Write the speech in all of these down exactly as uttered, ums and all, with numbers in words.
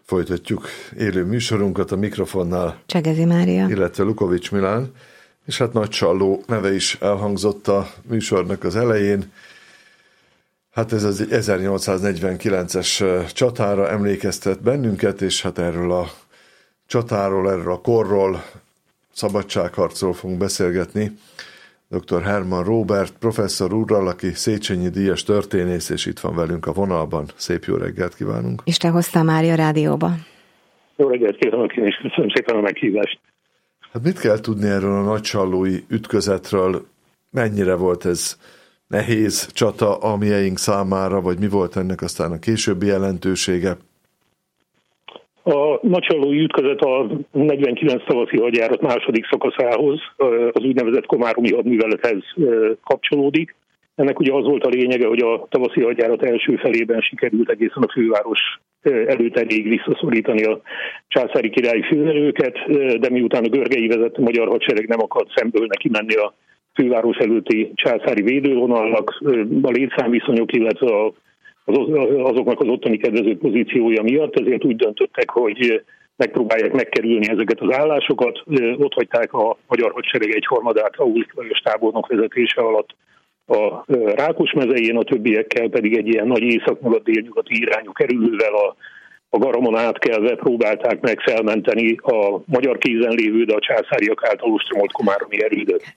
Folytatjuk élő műsorunkat a mikrofonnál. Csegezi Mária. Illetve Lukovics Milán. És hát Nagy Salló neve is elhangzott a műsornak az elején. Hát ez az ezernyolcszáznegyvenkilences csatára emlékeztet bennünket, és hát erről a csatáról, erről a korról, szabadságharcról fogunk beszélgetni dr. Herman Róbert professzor úrral, aki Széchenyi díjas történész, és itt van velünk a vonalban. Szép jó reggelt kívánunk! És te hoztál Mária rádióba. Jó reggelt kívánok én is, köszönöm szépen a meghívást. Hát mit kell tudni erről a nagysallói ütközetről? Mennyire volt ez nehéz csata a mieink számára, vagy mi volt ennek aztán a későbbi jelentősége? A nagysallói ütközet a negyvenkilenc tavaszi hadjárat második szakaszához, az úgynevezett komáromi hadművelethez kapcsolódik. Ennek ugye az volt a lényege, hogy a tavaszi hadjárat első felében sikerült egészen a főváros előteréig visszaszorítani a császári királyi főerőket, de miután a Görgei vezette magyar hadsereg nem akart szemből neki menni a főváros előtti császári védővonalnak, a létszámviszonyok, illetve a Az, azoknak az ottani kedvező pozíciója miatt, ezért úgy döntöttek, hogy megpróbálják megkerülni ezeket az állásokat. Ott hagyták a magyar hadsereg egyharmadát Aulik Lajos tábornok vezetése alatt a Rákosmezején, a többiekkel pedig egy ilyen nagy észak-nyugat-délnyugati irányú kerülővel a, a Garamon átkelve próbálták meg felmenteni a magyar kézen lévő, de a császáriak által ostromolt komáromi erődöt.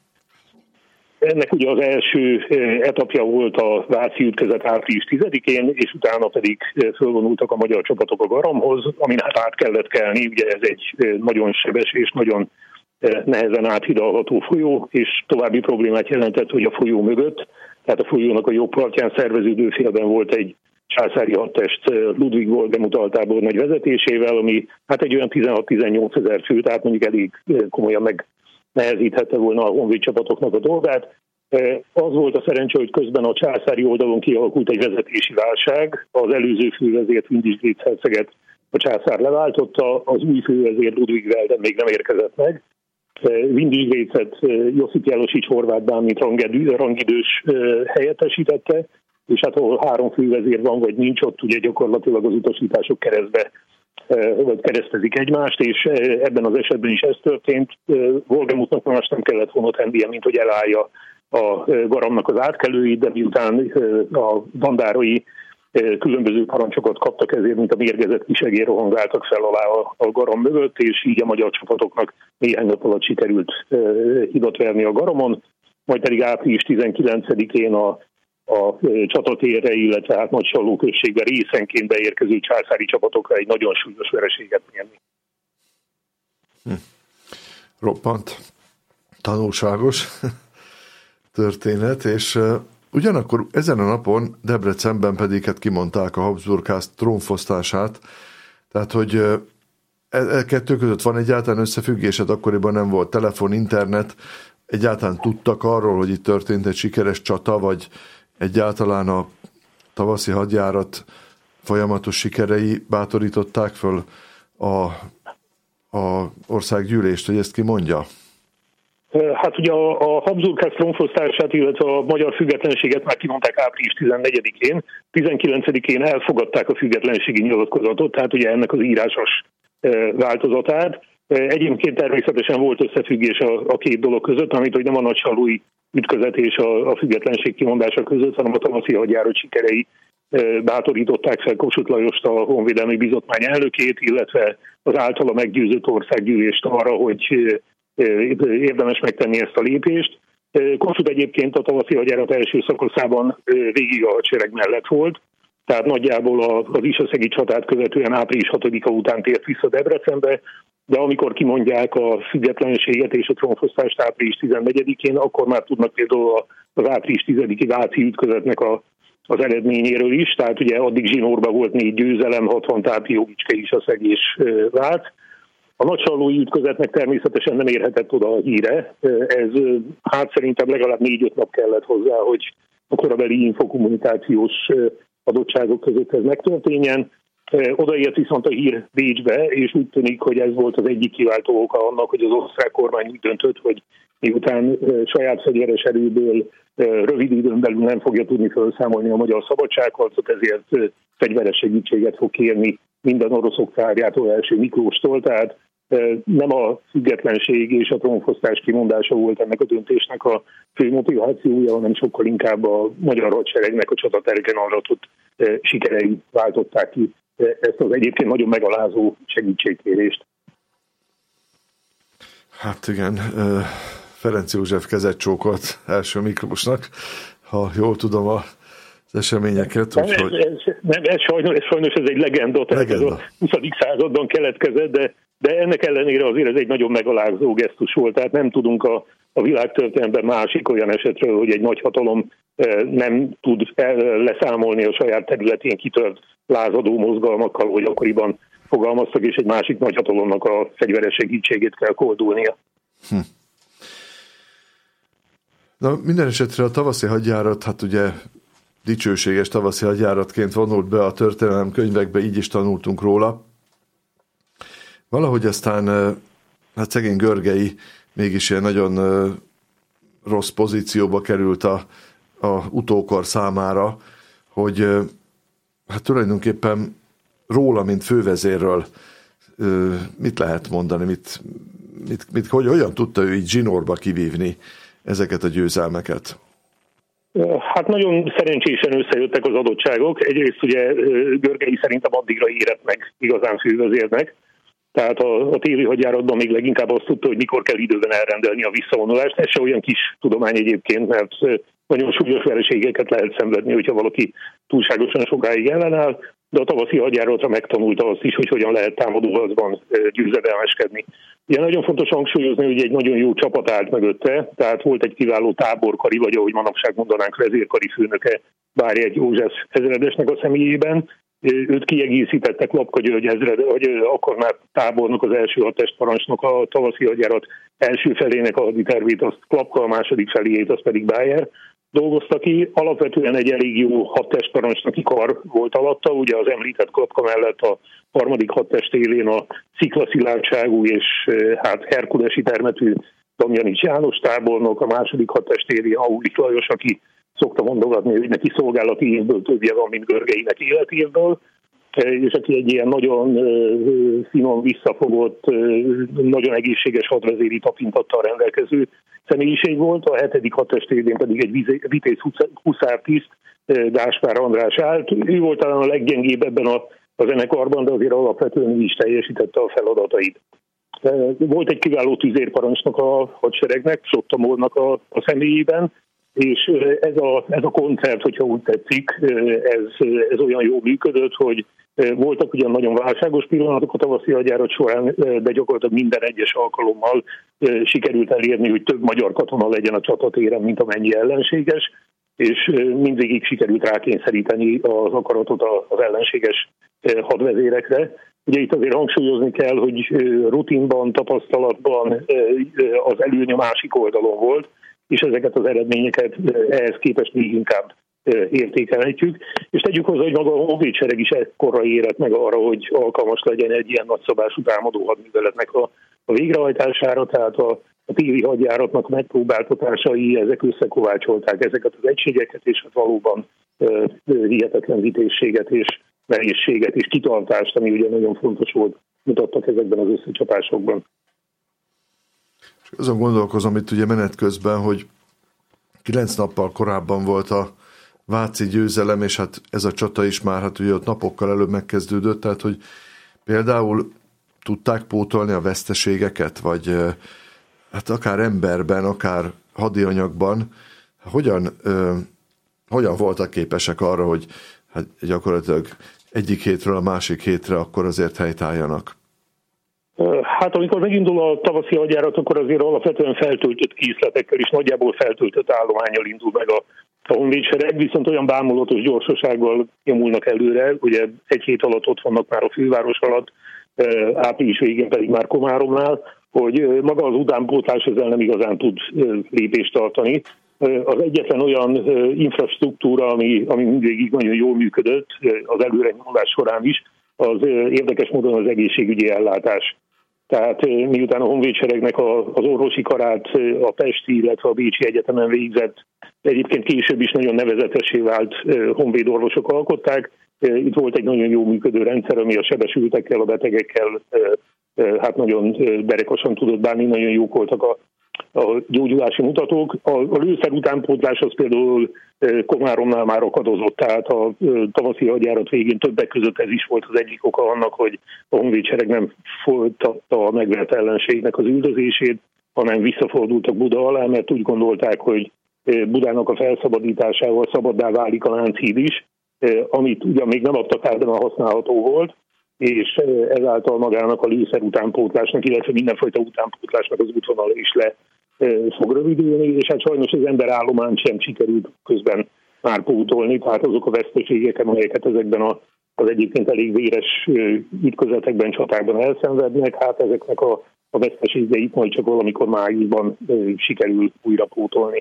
Ennek ugye az első etapja volt a váci ütközet április tizedikén, és utána pedig fölvonultak a magyar csapatok a Garamhoz, amin hát át kellett kelni, ugye ez egy nagyon sebes és nagyon nehezen áthidalható folyó, és további problémát jelentett, hogy a folyó mögött, tehát a folyónak a jobb partján szerveződő félben volt egy császári hadtest Ludwig Wolgemut altábornagy vezetésével, ami hát egy olyan tizenhat-tizennyolc ezer fő, tehát mondjuk elég komolyan meg nehezíthette volna a honvéd csapatoknak a dolgát. Az volt a szerencse, hogy közben a császári oldalon kialakult egy vezetési válság. Az előző fővezért Windisch herceget a császár leváltotta, az új fővezér Ludwig Welden még nem érkezett meg. Windischet Josip Jelosics horvát bánit rangidős helyettesítette, és hát ahol három fővezér van, vagy nincs, ott ugye gyakorlatilag az utasítások keresztbe vagy keresztezik egymást, és ebben az esetben is ez történt. Wolgemutnak más nem kellett volna tennie, mint hogy elállja a Garamnak az átkelőit, de miután a bandárai különböző parancsokat kaptak ezért, mint a mérgezett kisegér rohangáltak fel alá a Garam mögött, és így a magyar csapatoknak néhány nap alatt sikerült hidat verni a Garamon, majd pedig április tizenkilencedikén a a csatatérre, illetve hát Nagysalló községbe részenként beérkező császári csapatokra egy nagyon súlyos vereséget mérni. Hm. Roppant tanulságos történet, és uh, ugyanakkor ezen a napon Debrecenben pedig hát kimondták a Habsburg-ház trónfosztását, tehát hogy uh, e, e kettő között van egyáltalán összefüggés, hát akkoriban nem volt telefon, internet, egyáltalán tudtak arról, hogy itt történt egy sikeres csata, vagy egyáltalán a tavaszi hadjárat folyamatos sikerei bátorították föl a, a országgyűlést, hogy ezt ki mondja? Hát ugye a, a Habsburg-ház trónfosztását, illetve a magyar függetlenséget már kimondták április tizennegyedikén, tizenkilencedikén elfogadták a függetlenségi nyilatkozatot, tehát ugye ennek az írásos változatát. Egyébként természetesen volt összefüggés a, a két dolog között, amit hogy nem a nagysallói ütközet és a, a függetlenség kimondása között, hanem a tavaszi hadjárat sikerei e, bátorították fel Kossuth Lajost, a Honvédelmi Bizottmány elnökét, illetve az általa meggyőzött országgyűlést arra, hogy e, érdemes megtenni ezt a lépést. E, Kossuth egyébként a tavaszi hadjárat első szakaszában e, végig a hadsereg mellett volt, tehát nagyjából az Isaszegi csatát követően április hatodika után tért vissza Debrecenbe, de amikor kimondják a függetlenséget és a trónfosztást április tizennegyedikén, akkor már tudnak például az április tizediki váci ütközetnek a, az eredményéről is, tehát ugye addig zsinórban volt négy győzelem, hatvan tápi Jogicske, Isaszeg és Vác. A nagysallói ütközetnek természetesen nem érhetett oda a híre, ez hát szerintem legalább négy-öt nap kellett hozzá, hogy a korabeli infokommunikációs adottságok között ez megtörténjen. Odaért viszont a hír Bécsbe, és úgy tűnik, hogy ez volt az egyik kiváltó oka annak, hogy az osztrák kormány úgy döntött, hogy miután saját fegyveres erőből rövid időn belül nem fogja tudni felszámolni a magyar szabadságharcot, ezért fegyveres segítséget fog kérni minden oroszok cárjától, első Miklóstól, tehát nem a függetlenség és a trónfosztás kimondása volt ennek a döntésnek a fő motivációja, hanem sokkal inkább a magyar hadseregnek a csatatergen aratott sikerei váltották ki ezt az egyébként nagyon megalázó segítségkérést. Hát igen, Ferenc József kezet csókolt első Miklósnak, ha jól tudom az eseményeket. Úgyhogy... Ez, ez, nem, ez, sajnos, ez sajnos ez egy legenda, tehát legenda. Ez a huszadik században keletkezett, de, de ennek ellenére azért ez egy nagyon megalázó gesztus volt, tehát nem tudunk a, a világtörténelemben másik olyan esetről, hogy egy nagyhatalom nem tud leszámolni a saját területén kitört lázadó mozgalmakkal, hogy akkoriban fogalmaztak, és egy másik nagyhatalomnak a fegyveres segítségét kell koldulnia. Hm. Na, minden esetre a tavaszi hadjárat, hát ugye dicsőséges tavaszi hadjáratként vonult be a történelem könyvekbe, így is tanultunk róla. Valahogy aztán, hát szegény Görgei mégis ilyen nagyon rossz pozícióba került a, a utókor számára, hogy hát tulajdonképpen róla, mint fővezérről mit lehet mondani, mit, mit, mit, hogy hogyan tudta ő így zsinórba kivívni ezeket a győzelmeket? Hát nagyon szerencsésen összejöttek az adottságok. Egyrészt ugye Görgei szerintem addigra érett meg igazán fővezérnek. Tehát a, a téli hadjáratban még leginkább azt tudta, hogy mikor kell időben elrendelni a visszavonulást. Ez se olyan kis tudomány egyébként, mert nagyon súlyos vereségeket lehet szenvedni, hogyha valaki túlságosan sokáig ellenáll, de a tavaszi hadjáratra megtanulta azt is, hogy hogyan lehet támadóharcban győzedelmeskedni. Ugye nagyon fontos hangsúlyozni, hogy egy nagyon jó csapat állt mögötte, tehát volt egy kiváló táborkari, vagy ahogy manapság mondanánk, vezérkari főnöke Bárjegy József ezredesnek a személyében. Őt kiegészítettek Lapka György ezred, vagy akkor már tábornok, az első hadtestparancsnok, a tavaszi hadjárat első felének a haditervét, azt Klapka, a második feléjét, azt pedig Bájer dolgozta ki. Alapvetően egy elég jó hadtestparancsnoki kar volt alatta, ugye az említett Klapka mellett a harmadik hadtest élén a sziklaszilárdságú és hát herkulesi termetű Damjanics János tábornok, a második hadtest élén Aulik Lajos, aki szokta mondogatni, hogy neki szolgálati évből többje van, mint Görgeinek életévből, és aki egy ilyen nagyon finom, visszafogott, nagyon egészséges hadvezéri tapintattal rendelkező személyiség volt. A hetedik hadtest élén pedig egy vitéz huszártiszt, Gáspár András állt. Ő volt talán a leggyengébb ebben a, a zenekarban, de azért alapvetően ő is teljesítette a feladatait. Volt egy kiváló tüzérparancsnok a hadseregnek, Sottamolnak a, a személyében, és ez a, ez a koncert, hogyha úgy tetszik, ez, ez olyan jól működött, hogy voltak ugyan nagyon válságos pillanatok a tavaszi hadjárat során, de gyakorlatilag minden egyes alkalommal sikerült elérni, hogy több magyar katona legyen a csatatéren, mint amennyi ellenséges, és mindvégig sikerült rákényszeríteni az akaratot az ellenséges hadvezérekre. Ugye itt azért hangsúlyozni kell, hogy rutinban, tapasztalatban az előny a másik oldalon volt, és ezeket az eredményeket ehhez képest még inkább értékelhetjük. És tegyük hozzá, hogy maga a honvédsereg is ekkorra érett meg arra, hogy alkalmas legyen egy ilyen nagyszabású támadó hadműveletnek a, a végrehajtására, tehát a, a téli hadjáratnak megpróbáltatásai, ezek összekovácsolták ezeket az egységeket, és hát valóban uh, hihetetlen vitézséget és merészséget és kitartást, ami ugye nagyon fontos volt, mutattak ezekben az összecsapásokban. Azon gondolkozom itt ugye menet közben, hogy kilenc nappal korábban volt a váci győzelem, és hát ez a csata is már hát ugye ott napokkal előbb megkezdődött, tehát hogy például tudták pótolni a veszteségeket, vagy hát akár emberben, akár hadianyagban, hogyan, hogyan voltak képesek arra, hogy hát gyakorlatilag egyik hétről a másik hétre akkor azért helytálljanak? Hát amikor megindul a tavaszi hadjárat, akkor azért alapvetően feltöltött készletekkel és nagyjából feltöltött állománnyal indul meg a, a honvédsereg, viszont olyan bámulatos gyorsasággal nyomulnak előre, ugye egy hét alatt ott vannak már a főváros alatt, április végén pedig már Komáromnál, hogy maga az utánpótlás ezzel nem igazán tud lépést tartani. Az egyetlen olyan infrastruktúra, ami, ami mindvégig nagyon jól működött az előrenyomulás során is, az érdekes módon az egészségügyi ellátás. Tehát miután a honvédseregnek az orvosi karát a pesti, illetve a bécsi egyetemen végzett, egyébként később is nagyon nevezetessé vált honvédorvosok alkották, itt volt egy nagyon jó működő rendszer, ami a sebesültekkel, a betegekkel hát nagyon derekosan tudott bánni, nagyon jók voltak a, a gyógyulási mutatók. A, a lőszer utánpótlás az például Komáromnál már akadozott, tehát a tavaszi hadjárat végén többek között ez is volt az egyik oka annak, hogy a honvédsereg nem folytatta a megvert ellenségnek az üldözését, hanem visszafordultak Buda alá, mert úgy gondolták, hogy Budának a felszabadításával szabaddá válik a Lánchíd is, amit ugyan még nem adtak át, de már használható volt, és ezáltal magának a lőszer utánpótlásnak, illetve mindenfajta utánpótlásnak az útvonal is le fog rövidülni, és hát sajnos az emberállományt sem sikerült közben már pótolni, tehát azok a veszteségek, amelyeket ezekben a, az egyébként elég véres ütközetekben, csatákban elszenvednek, hát ezeknek a, a veszteségeit majd csak valamikor májusban sikerül újra pótolni.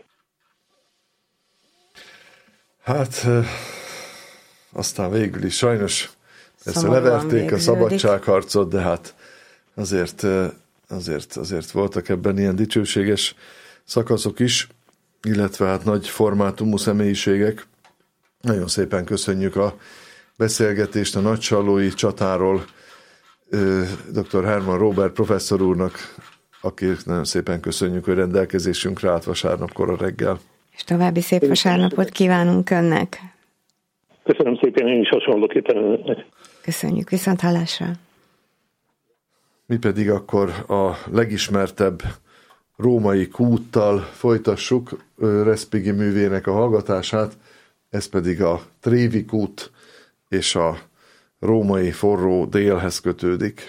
Hát aztán végül is sajnos persze leverték a szabadságharcot, de hát azért, azért, azért voltak ebben ilyen dicsőséges szakaszok is, illetve hát nagy formátumú személyiségek. Nagyon szépen köszönjük a beszélgetést a nagysallói csatáról dr. Hermann Róbert professzor úrnak, akik nagyon szépen köszönjük, hogy rendelkezésünkre állt vasárnapkor a reggel. És további szép vasárnapot kívánunk önnek. Köszönöm szépen, én is hasonlóképpen önöknek. Köszönjük, viszont hallásra. Mi pedig akkor a legismertebb római kúttal folytassuk Respighi művének a hallgatását, ez pedig a Trévi kút és a római forró délhez kötődik.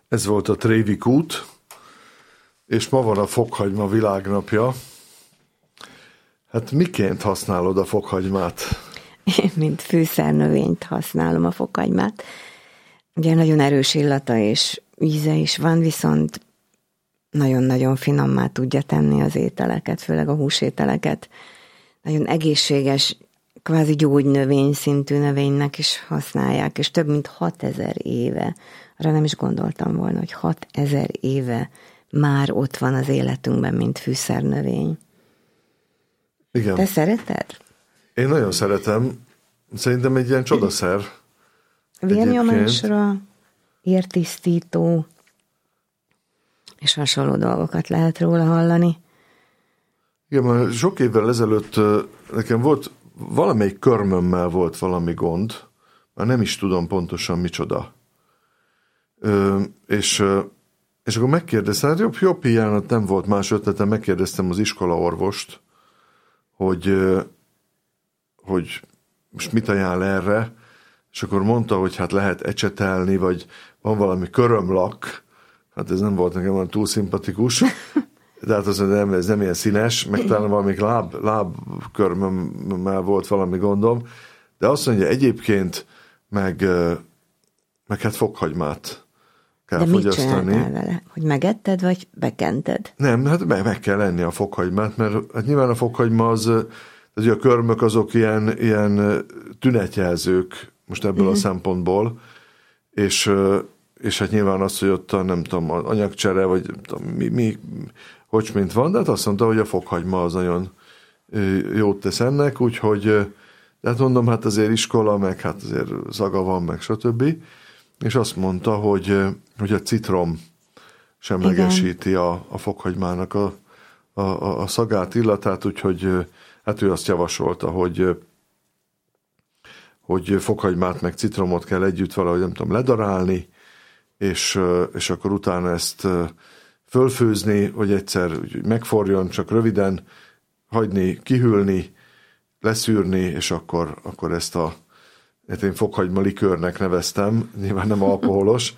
Ez volt a Trévik út, és ma van a fokhagyma világnapja. Hát miként használod a fokhagymát? Én, mint fűszernövényt használom a fokhagymát. Ugye nagyon erős illata és íze is van, viszont nagyon-nagyon finommá tudja tenni az ételeket, főleg a húsételeket. Nagyon egészséges, kvázi gyógynövény szintű növénynek is használják, és több mint hatezer éve, arra nem is gondoltam volna, hogy hatezer éve már ott van az életünkben, mint fűszernövény. Igen. Te szereted? Én nagyon szeretem. Szerintem egy ilyen csodaszer. Vérnyomásra, értisztító, és hasonló dolgokat lehet róla hallani. Igen, már sok évvel ezelőtt nekem volt, valamelyik körmömmel volt valami gond, már nem is tudom pontosan micsoda. Ö, és, és akkor megkérdeztem, hát jobb, jobb hiányat nem volt más ötletem, megkérdeztem az iskolaorvost, hogy, hogy most mit ajánl erre, és akkor mondta, hogy hát lehet ecsetelni, vagy van valami körömlak, hát ez nem volt nekem olyan túl szimpatikus, de hát az nem, ez nem ilyen színes, meg talán valami láb, lábkörmömmel volt valami gondom, de azt mondja, egyébként meg, meg hát fokhagymát kell de fogyasztani. De mit csináltál vele? Hogy megetted, vagy bekented? Nem, hát meg, meg kell lenni a fokhagymát, mert hát nyilván a fokhagyma az, az a körmök azok ilyen, ilyen tünetjelzők, most ebből uh-huh. a szempontból, és, és hát nyilván az, hogy ott a, nem tudom, anyagcsere, vagy tudom, mi, mi, hogy mint van, de hát azt mondta, hogy a fokhagyma az nagyon jót tesz ennek, úgyhogy, de hát mondom, hát azért iskola, meg hát azért szaga van, meg stb. És azt mondta, hogy, hogy a citrom semlegesíti a, a fokhagymának a, a, a szagát, illatát, úgyhogy hát ő azt javasolta, hogy hogy fokhagymát meg citromot kell együtt valahogy, nem tudom, ledarálni, és, és akkor utána ezt fölfőzni, hogy egyszer megforjon, csak röviden hagyni, kihűlni, leszűrni, és akkor, akkor ezt a hát én fokhagyma likőrnek neveztem, nyilván nem alkoholos,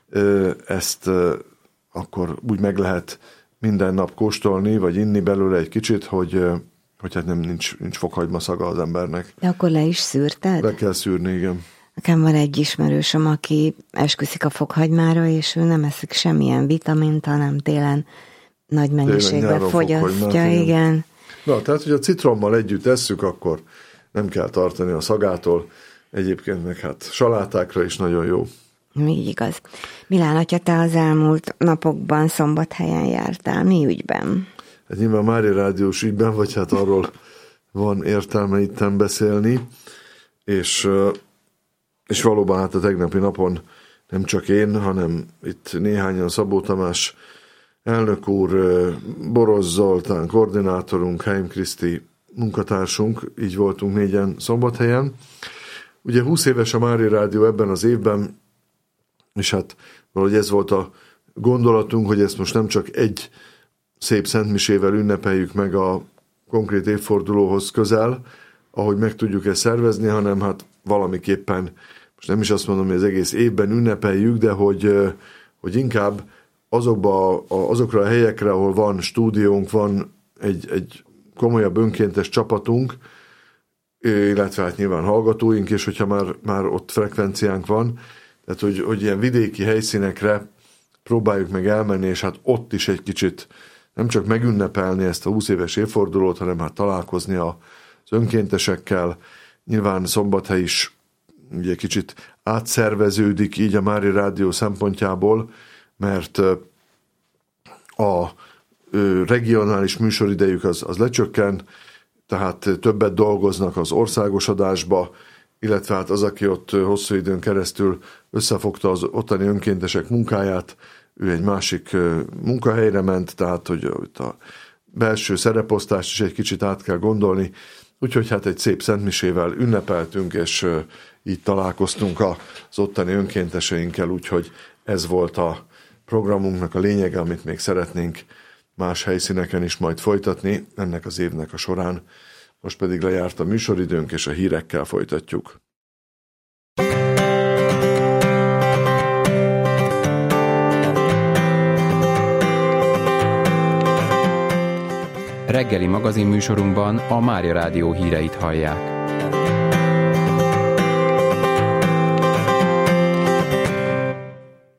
ezt akkor úgy meg lehet minden nap kóstolni, vagy inni belőle egy kicsit, hogy hogy hát nem, nincs, nincs fokhagyma szaga az embernek. De akkor le is szűrted? Le kell szűrni, igen. Nekem van egy ismerősöm, aki esküszik a fokhagymára, és ő nem eszik semmilyen vitamint, hanem télen nagy mennyiségben fogyasztja, igen. igen. Na, tehát, hogy a citrommal együtt esszük, akkor nem kell tartani a szagától. Egyébként meg hát salátákra is nagyon jó. Így igaz. Milán atya, te az elmúlt napokban Szombathelyen jártál. Mi ügyben? Hát nyilván Mária Rádiós ügyben, vagy hát arról van értelme itten beszélni, és, és valóban hát a tegnapi napon nem csak én, hanem itt néhányan, Szabó Tamás elnök úr, Borosz Zoltán koordinátorunk, Heim Kriszti munkatársunk, így voltunk négyen Szombathelyen. Ugye húsz éves a Mária Rádió ebben az évben, és hát valahogy ez volt a gondolatunk, hogy ezt most nem csak egy szép szentmisével ünnepeljük meg a konkrét évfordulóhoz közel, ahogy meg tudjuk ezt szervezni, hanem hát valamiképpen, most nem is azt mondom, hogy az egész évben ünnepeljük, de hogy, hogy inkább azokba, azokra a helyekre, ahol van stúdiónk, van egy, egy komolyabb önkéntes csapatunk, illetve hát nyilván hallgatóink, és hogyha már, már ott frekvenciánk van, tehát hogy, hogy ilyen vidéki helyszínekre próbáljuk meg elmenni, és hát ott is egy kicsit nem csak megünnepelni ezt a húsz éves évfordulót, hanem hát találkozni az önkéntesekkel. Nyilván Szombathely is ugye kicsit átszerveződik így a Mária Rádió szempontjából, mert a regionális műsoridejük az, az lecsökken, tehát többet dolgoznak az országos adásba, illetve hát az, aki ott hosszú időn keresztül összefogta az ottani önkéntesek munkáját, ő egy másik munkahelyre ment, tehát hogy a belső szereposztást is egy kicsit át kell gondolni, úgyhogy hát egy szép szentmisével ünnepeltünk, és így találkoztunk az ottani önkénteseinkkel, úgyhogy ez volt a programunknak a lényege, amit még szeretnénk más helyszíneken is majd folytatni ennek az évnek a során. Most pedig lejárt a műsoridőnk, és a hírekkel folytatjuk. reggeli magazinműsorunkban a Mária Rádió híreit hallják.